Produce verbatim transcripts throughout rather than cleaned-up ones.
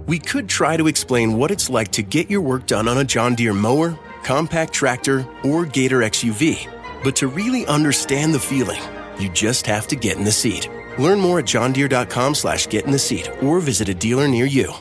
We could try to explain what it's like to get your work done on a John Deere mower, compact tractor, or Gator X U V. But to really understand the feeling, you just have to get in the seat. Learn more at johndeere.com slash get in the seat or visit a dealer near you.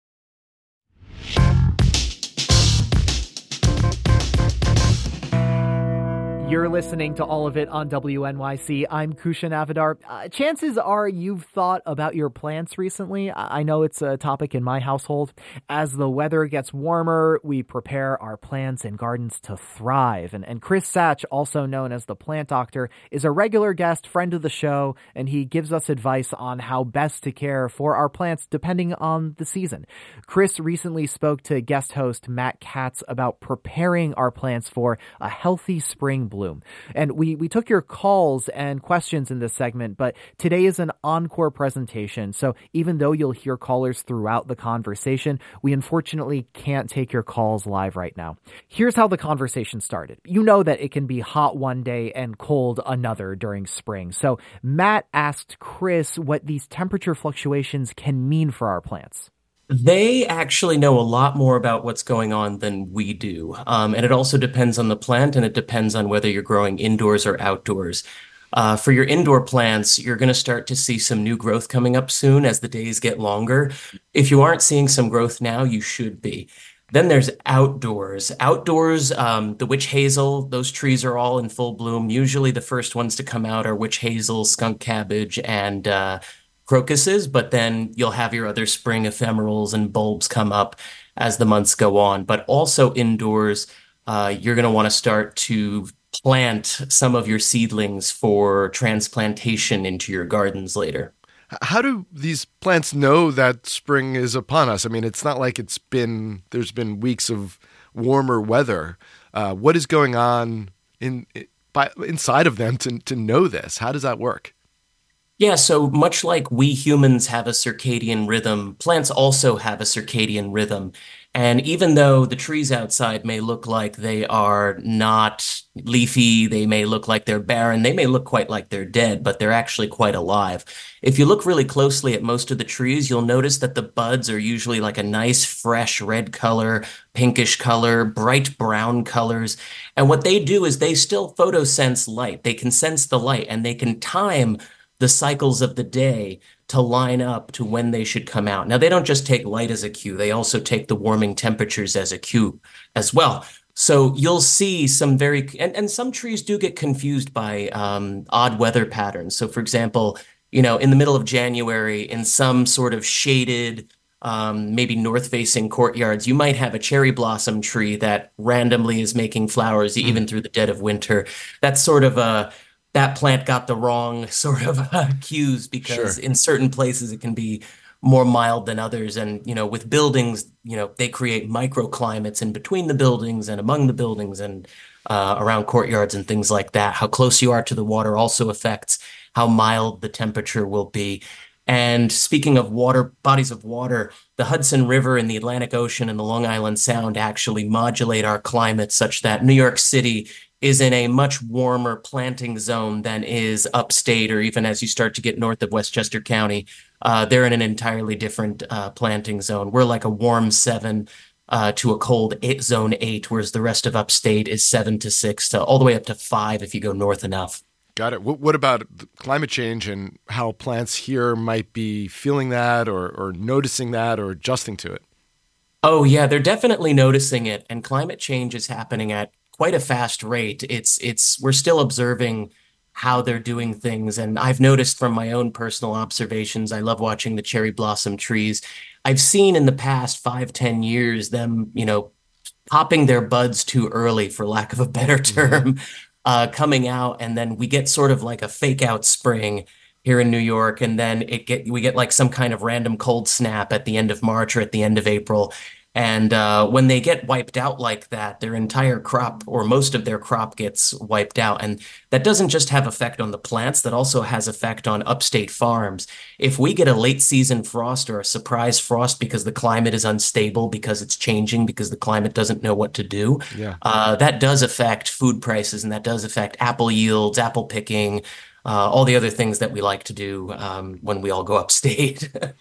You're listening to All of It on W N Y C. I'm Kushan Avidar. Uh, chances are you've thought about your plants recently. I know it's a topic in my household. As the weather gets warmer, we prepare our plants and gardens to thrive. And, and Chris Satch, also known as the Plant Doctor, is a regular guest, friend of the show, and he gives us advice on how best to care for our plants depending on the season. Chris recently spoke to guest host Matt Katz about preparing our plants for a healthy spring bloom. And we, we took your calls and questions in this segment, but today is an encore presentation. So even though you'll hear callers throughout the conversation, we unfortunately can't take your calls live right now. Here's how the conversation started. You know that it can be hot one day and cold another during spring. So Matt asked Chris what these temperature fluctuations can mean for our plants. They actually know a lot more about what's going on than we do. Um, and it also depends on the plant, and it depends on whether you're growing indoors or outdoors. Uh, for your indoor plants, you're going to start to see some new growth coming up soon as the days get longer. If you aren't seeing some growth now, you should be. Then there's outdoors. Outdoors, um, the witch hazel, those trees are all in full bloom. Usually the first ones to come out are witch hazel, skunk cabbage, and uh, crocuses, but then you'll have your other spring ephemerals and bulbs come up as the months go on. But also indoors, uh, you're going to want to start to plant some of your seedlings for transplantation into your gardens later. How do these plants know that spring is upon us? I mean, it's not like it's been, there's been weeks of warmer weather. Uh, what is going on in by, inside of them to, to know this? How does that work? Yeah, so much like we humans have a circadian rhythm, plants also have a circadian rhythm. And even though the trees outside may look like they are not leafy, they may look like they're barren, they may look quite like they're dead, but they're actually quite alive. If you look really closely at most of the trees, you'll notice that the buds are usually like a nice, fresh red color, pinkish color, bright brown colors. And what they do is they still photosense light. They can sense the light, and they can time the cycles of the day to line up to when they should come out. Now, they don't just take light as a cue. They also take the warming temperatures as a cue as well. So you'll see some very, and, and some trees do get confused by um, odd weather patterns. So for example, you know, in the middle of January, in some sort of shaded, um, maybe north-facing courtyards, you might have a cherry blossom tree that randomly is making flowers mm. even through the dead of winter. That's sort of a, that plant got the wrong sort of uh, cues because sure. in certain places it can be more mild than others. And, you know, with buildings, you know, they create microclimates in between the buildings and among the buildings and uh, around courtyards and things like that. How close you are to the water also affects how mild the temperature will be. And speaking of water, bodies of water, the Hudson River and the Atlantic Ocean and the Long Island Sound actually modulate our climate such that New York City is in a much warmer planting zone than is upstate, or even as you start to get north of Westchester County, uh, they're in an entirely different uh, planting zone. We're like a warm seven uh, to a cold eight, zone eight, whereas the rest of upstate is seven to six to all the way up to five if you go north enough. Got it. What about climate change and how plants here might be feeling that or, or noticing that or adjusting to it? Oh, yeah, they're definitely noticing it. And climate change is happening at quite a fast rate. It's it's we're still observing how they're doing things. And I've noticed from my own personal observations, I love watching the cherry blossom trees. I've seen in the past five, ten years them, you know, popping their buds too early, for lack of a better term, uh, coming out. And then we get sort of like a fake out spring here in New York. And then it get we get like some kind of random cold snap at the end of March or at the end of April. And uh, when they get wiped out like that, their entire crop or most of their crop gets wiped out. And that doesn't just have effect on the plants, that also has effect on upstate farms. If we get a late season frost or a surprise frost because the climate is unstable, because it's changing, because the climate doesn't know what to do, yeah. uh, that does affect food prices, and that does affect apple yields, apple picking, uh, all the other things that we like to do um, when we all go upstate.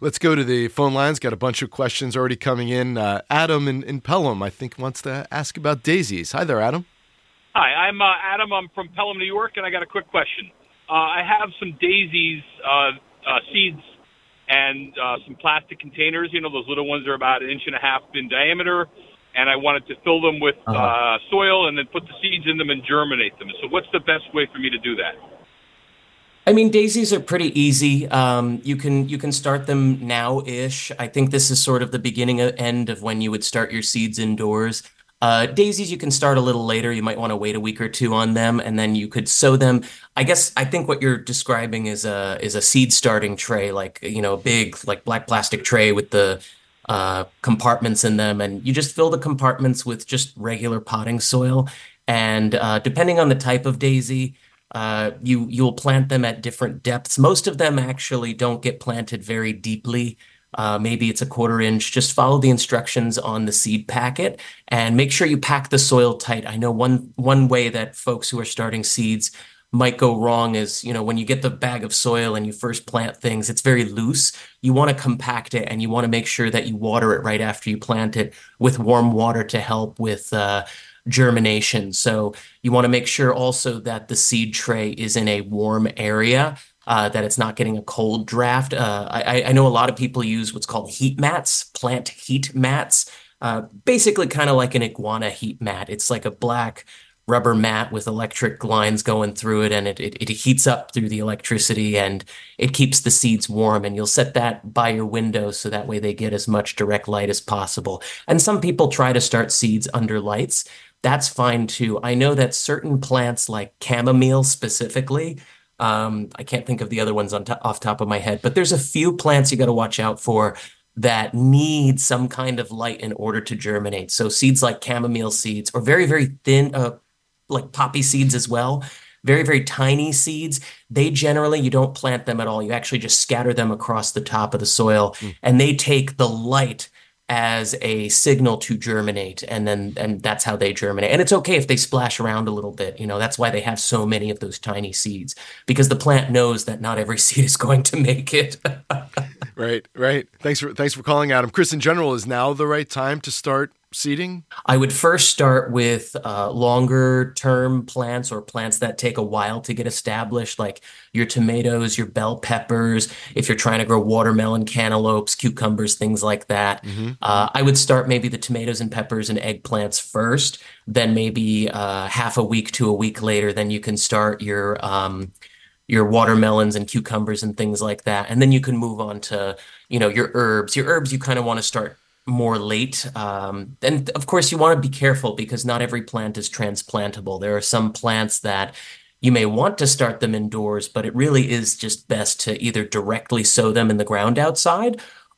Let's go to the phone lines. Got a bunch of questions already coming in. Uh, Adam in, in Pelham, I think, wants to ask about daisies. Hi there, Adam. Hi, I'm uh, Adam. I'm from Pelham, New York, and I got a quick question. Uh, I have some daisies uh, uh, seeds and uh, some plastic containers. You know, those little ones are about an inch and a half in diameter, and I wanted to fill them with uh-huh. uh, soil and then put the seeds in them and germinate them. So what's the best way for me to do that? I mean, daisies are pretty easy. Um, you can you can start them now-ish. I think this is sort of the beginning and end of when you would start your seeds indoors. Uh, daisies, you can start a little later. You might want to wait a week or two on them, and then you could sow them. I guess I think what you're describing is a is a seed starting tray, like, you know, a big like black plastic tray with the uh, compartments in them, and you just fill the compartments with just regular potting soil. And uh, depending on the type of daisy, Uh, you you'll plant them at different depths. Most of them actually don't get planted very deeply. Uh, maybe it's a quarter inch. Just follow the instructions on the seed packet and make sure you pack the soil tight. I know one one way that folks who are starting seeds might go wrong is, you know, when you get the bag of soil and you first plant things, it's very loose. You want to compact it, and you want to make sure that you water it right after you plant it with warm water to help with uh, germination. So you want to make sure also that the seed tray is in a warm area, uh, that it's not getting a cold draft. Uh, I, I know a lot of people use what's called heat mats, plant heat mats, uh, basically kind of like an iguana heat mat. It's like a black rubber mat with electric lines going through it, and it, it, it heats up through the electricity, and it keeps the seeds warm. And you'll set that by your window so that way they get as much direct light as possible. And some people try to start seeds under lights. That's fine too. I know that certain plants like chamomile specifically, um, I can't think of the other ones on to- off top of my head, but there's a few plants you got to watch out for that need some kind of light in order to germinate. So seeds like chamomile seeds, or very, very thin, uh, like poppy seeds as well, very, very tiny seeds, they generally, you don't plant them at all. You actually just scatter them across the top of the soil, mm. and they take the light as a signal to germinate, and then and that's how they germinate. And it's okay if they splash around a little bit. You know, that's why they have so many of those tiny seeds, because the plant knows that not every seed is going to make it. Right, right. Thanks for thanks for calling, Adam. Chris, in general, is now the right time to start seeding? I would first start with uh, longer term plants, or plants that take a while to get established, like your tomatoes, your bell peppers. If you're trying to grow watermelon, cantaloupes, cucumbers, things like that, mm-hmm. uh, I would start maybe the tomatoes and peppers and eggplants first. Then maybe uh, half a week to a week later, then you can start your um, your watermelons and cucumbers and things like that. And then you can move on to, you know, your herbs. Your herbs, you kind of want to start more late. Um, and of course, you want to be careful, because not every plant is transplantable. There are some plants that you may want to start them indoors, but it really is just best to either directly sow them in the ground outside,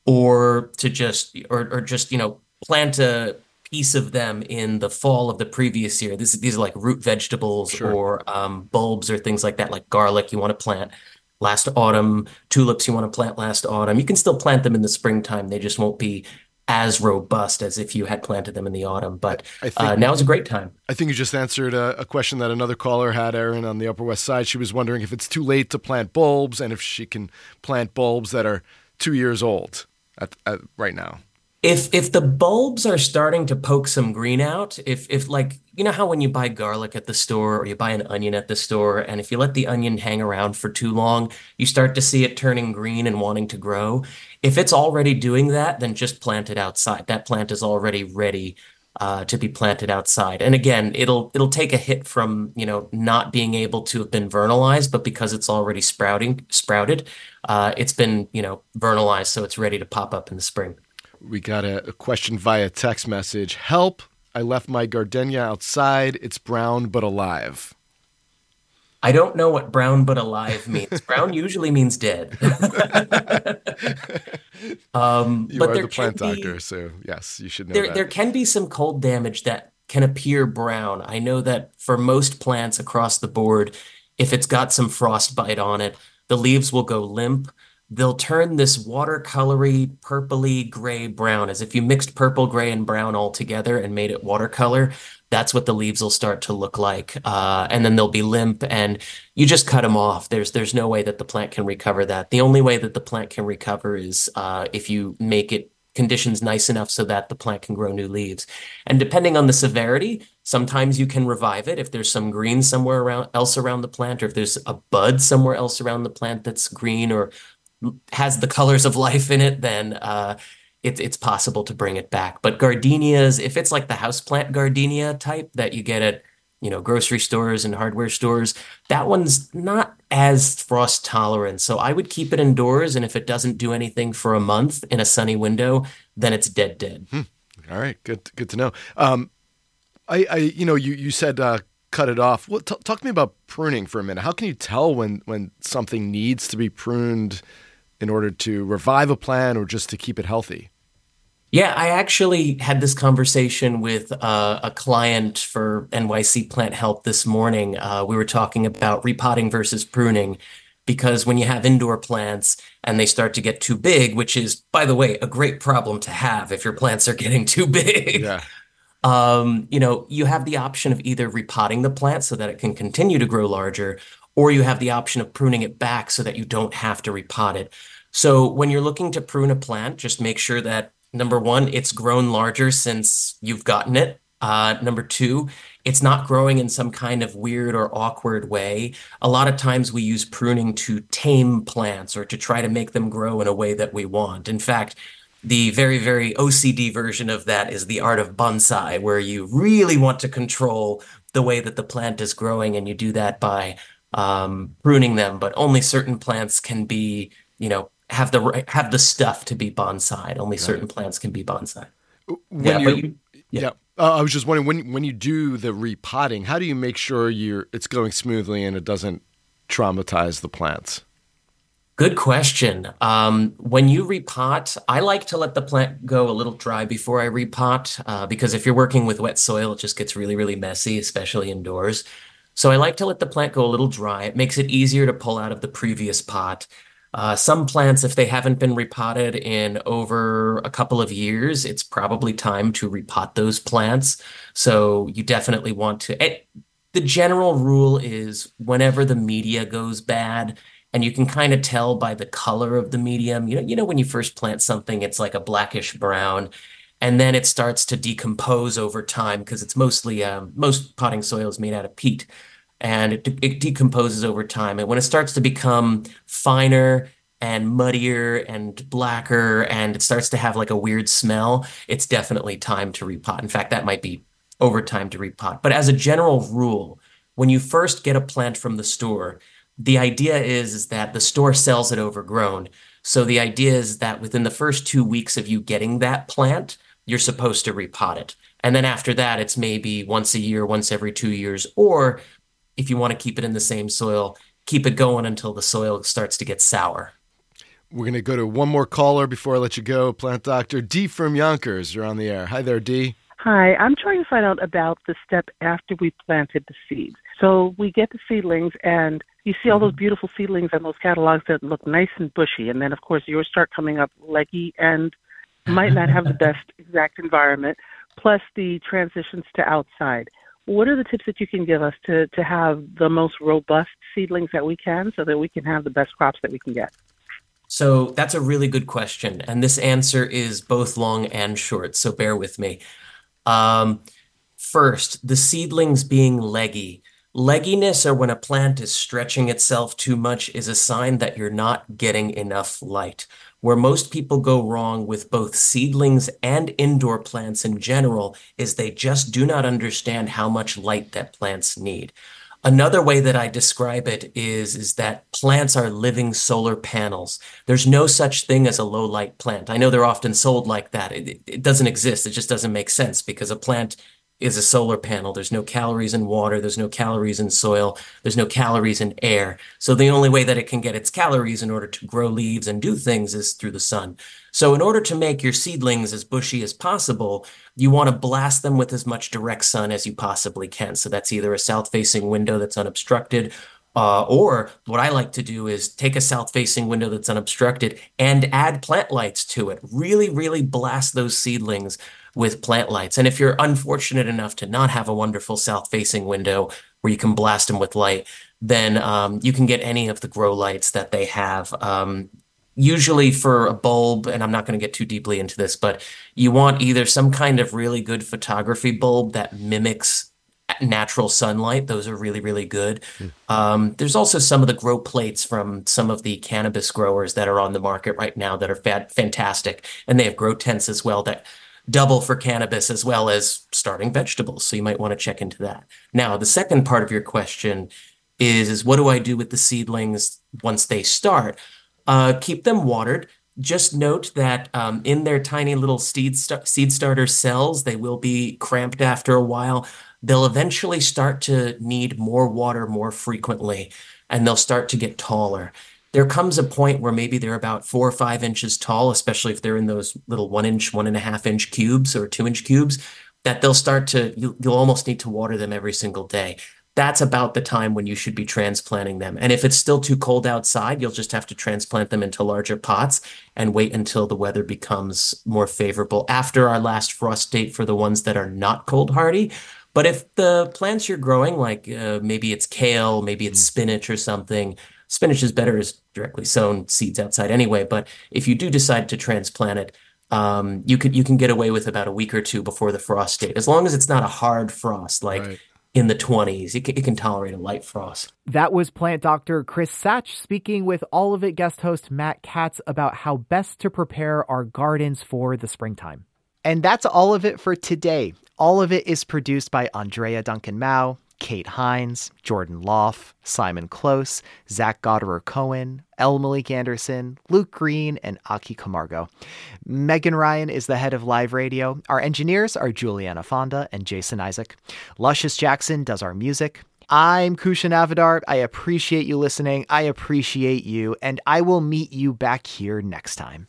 or to just, or, or just, you know, plant a piece of them in the fall of the previous year. This, these are like root vegetables, sure. or um, bulbs or things like that, like garlic you want to plant last autumn, tulips you want to plant last autumn. You can still plant them in the springtime. They just won't be as robust as if you had planted them in the autumn. But I think, uh, now is a great time. I think you just answered a, a question that another caller had, Erin, on the Upper West Side. She was wondering if it's too late to plant bulbs, and if she can plant bulbs that are two years old at, at right now. If if the bulbs are starting to poke some green out, if if like, you know how when you buy garlic at the store, or you buy an onion at the store, and if you let the onion hang around for too long, you start to see it turning green and wanting to grow. If it's already doing that, then just plant it outside. That plant is already ready uh, to be planted outside. And again, it'll it'll take a hit from, you know, not being able to have been vernalized, but because it's already sprouting sprouted, uh, it's been, you know, vernalized, so it's ready to pop up in the spring. We got a, a question via text message. Help, I left my gardenia outside. It's brown but alive. I don't know what brown but alive means. Brown usually means dead. um, you but are there the plant can doctor, be, so yes, you should know there, that. There can be some cold damage that can appear brown. I know that for most plants across the board, if it's got some frostbite on it, the leaves will go limp. they'll turn this watercolory, purpley, gray, brown, as if you mixed purple, gray, and brown all together and made it watercolor. That's what the leaves will start to look like. Uh, and then they'll be limp and you just cut them off. There's there's no way that the plant can recover that. The only way that the plant can recover is uh, if you make it conditions nice enough so that the plant can grow new leaves. And depending on the severity, sometimes you can revive it if there's some green somewhere around else around the plant, or if there's a bud somewhere else around the plant that's green or has the colors of life in it, then uh, it, it's possible to bring it back. But gardenias, if it's like the houseplant gardenia type that you get at, you know, grocery stores and hardware stores, that one's not as frost tolerant. So I would keep it indoors. And if it doesn't do anything for a month in a sunny window, then it's dead, dead. Hmm. All right. Good, good to know. Um, I, I, you know, you, you said, uh, cut it off. Well, t- talk to me about pruning for a minute. How can you tell when, when something needs to be pruned in order to revive a plant or just to keep it healthy? Yeah, I actually had this conversation with uh, a client for N Y C Plant Help this morning. Uh, we were talking about repotting versus pruning, because when you have indoor plants and they start to get too big, which is, by the way, a great problem to have if your plants are getting too big. Yeah. Um, you know, you have the option of either repotting the plant so that it can continue to grow larger, or you have the option of pruning it back so that you don't have to repot it. So when you're looking to prune a plant, just make sure that, number one, it's grown larger since you've gotten it. Uh, number two, it's not growing in some kind of weird or awkward way. A lot of times we use pruning to tame plants or to try to make them grow in a way that we want. In fact, the very, very O C D version of that is the art of bonsai, where you really want to control the way that the plant is growing, and you do that by um, pruning them. But only certain plants can be, you know, have the right, have the stuff to be bonsai. Only certain plants can be bonsai. When Yeah, you're, but you, yeah. yeah. Uh, I was just wondering, when when you do the repotting, how do you make sure you're it's going smoothly and it doesn't traumatize the plants? Good question. Um, when you repot, I like to let the plant go a little dry before I repot, uh, because if you're working with wet soil, it just gets really, really messy, especially indoors. So I like to let the plant go a little dry. It makes it easier to pull out of the previous pot. Uh, some plants, if they haven't been repotted in over a couple of years, it's probably time to repot those plants. So you definitely want to. It, the general rule is whenever the media goes bad, and you can kind of tell by the color of the medium, you know, you know, when you first plant something, it's like a blackish brown, and then it starts to decompose over time because it's mostly um, most potting soil is made out of peat. And it, it decomposes over time. And when it starts to become finer and muddier and blacker, and it starts to have like a weird smell, it's definitely time to repot. In fact, that might be over time to repot. But as a general rule, when you first get a plant from the store, the idea is, is that the store sells it overgrown. So the idea is that within the first two weeks of you getting that plant, you're supposed to repot it. And then after that, it's maybe once a year, once every two years, or if you want to keep it in the same soil, keep it going until the soil starts to get sour. We're going to go to one more caller before I let you go. Plant Doctor Dee from Yonkers, you're on the air. Hi there, Dee. Hi, I'm trying to find out about the step after we planted the seeds. So we get the seedlings, and you see all those beautiful seedlings and those catalogs that look nice and bushy. And then, of course, yours start coming up leggy and might not have the best exact environment, plus the transitions to outside. What are the tips that you can give us to, to have the most robust seedlings that we can so that we can have the best crops that we can get? So that's a really good question. And this answer is both long and short, so bear with me. Um, first, the seedlings being leggy. Legginess, or when a plant is stretching itself too much, is a sign that you're not getting enough light. Where most people go wrong with both seedlings and indoor plants in general is they just do not understand how much light that plants need. Another way that I describe it is, is that plants are living solar panels. There's no such thing as a low light plant. I know they're often sold like that. It, it doesn't exist. It just doesn't make sense, because a plant is a solar panel. There's no calories in water. There's no calories in soil. There's no calories in air. So the only way that it can get its calories in order to grow leaves and do things is through the sun. So in order to make your seedlings as bushy as possible, you want to blast them with as much direct sun as you possibly can. So that's either a south-facing window that's unobstructed, Uh, or what I like to do is take a south-facing window that's unobstructed and add plant lights to it. Really, really blast those seedlings with plant lights. And if you're unfortunate enough to not have a wonderful south-facing window where you can blast them with light, then um, you can get any of the grow lights that they have. Um, usually for a bulb, and I'm not going to get too deeply into this, but you want either some kind of really good photography bulb that mimics natural sunlight. Those are really, really good. Mm. Um, there's also some of the grow plates from some of the cannabis growers that are on the market right now that are fa- fantastic. And they have grow tents as well that double for cannabis as well as starting vegetables. So you might want to check into that. Now, the second part of your question is, is what do I do with the seedlings once they start? Uh, keep them watered. Just note that um, in their tiny little seed, st- seed starter cells, they will be cramped after a while. They'll eventually start to need more water more frequently, and they'll start to get taller. There comes a point where maybe they're about four or five inches tall, especially if they're in those little one inch, one and a half inch cubes or two inch cubes, that they'll start to, you, you'll almost need to water them every single day. That's about the time when you should be transplanting them. And if it's still too cold outside, you'll just have to transplant them into larger pots and wait until the weather becomes more favorable after our last frost date for the ones that are not cold hardy. But if the plants you're growing, like uh, maybe it's kale, maybe it's spinach or something, spinach is better as directly sown seeds outside anyway. But if you do decide to transplant it, um, you could you can get away with about a week or two before the frost date, as long as it's not a hard frost, like right. in the twenties. It can, it can tolerate a light frost. That was plant doctor Chris Satch speaking with All of It guest host Matt Katz about how best to prepare our gardens for the springtime. And that's all of it for today. All of It is produced by Andrea Duncan-Mao, Kate Hines, Jordan Loff, Simon Close, Zach Goderer-Cohen, L. Malik Anderson, Luke Green, and Aki Camargo. Megan Ryan is the head of live radio. Our engineers are Juliana Fonda and Jason Isaac. Luscious Jackson does our music. I'm Kushan Avidar. I appreciate you listening. I appreciate you, and I will meet you back here next time.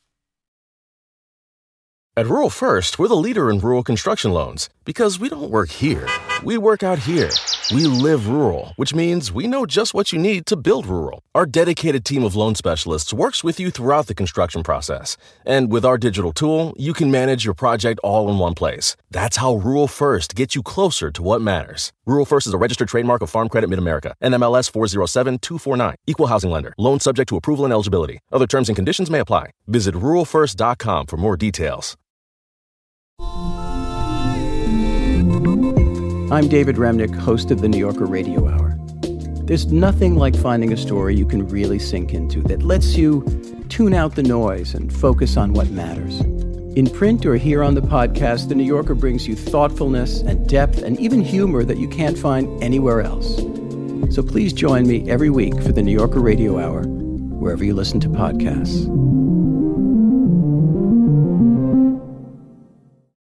At Rural First, we're the leader in rural construction loans because we don't work here. We work out here. We live rural, which means we know just what you need to build rural. Our dedicated team of loan specialists works with you throughout the construction process. And with our digital tool, you can manage your project all in one place. That's how Rural First gets you closer to what matters. Rural First is a registered trademark of Farm Credit Mid-America, N M L S four zero seven two four nine. Equal housing lender. Loan subject to approval and eligibility. Other terms and conditions may apply. Visit rural first dot com for more details. I'm David Remnick, host of the New Yorker Radio Hour. There's nothing like finding a story you can really sink into that lets you tune out the noise and focus on what matters. In print or here on the podcast, the New Yorker brings you thoughtfulness and depth and even humor that you can't find anywhere else. So please join me every week for the New Yorker Radio Hour, wherever you listen to podcasts.